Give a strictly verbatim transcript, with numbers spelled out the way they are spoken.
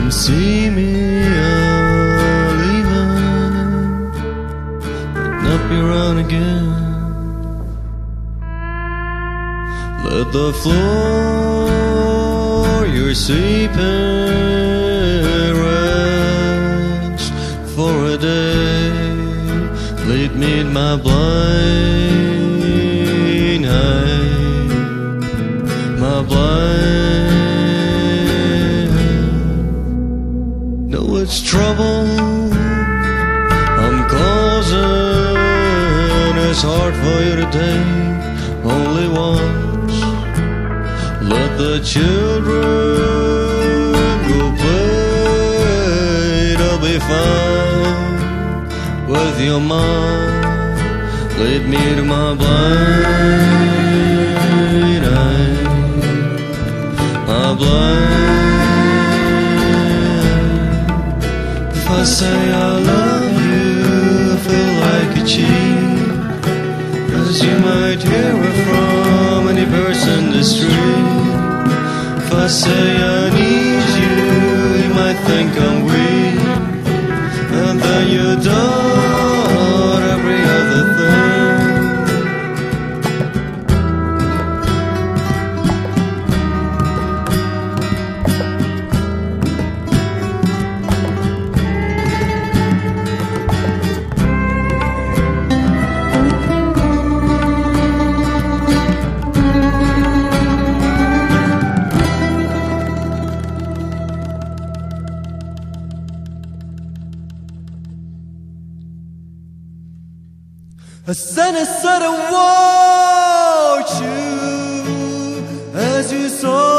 can see me leaving, but not be around again. Let the floor you're sleeping rest for a day. Lead me in my blind eye, my blind eye. Know it's trouble I'm causing. It's hard for you to take only once. Let the children go play, they'll be fine with your mom. Lead me to my blind eye, my blind eye. If I say I love you, I feel like a cheat, 'cause you might hear it from any person in the street. If I say I need you, you might think I'm weak, and then you doubt every other thing. I said I said I want you as you saw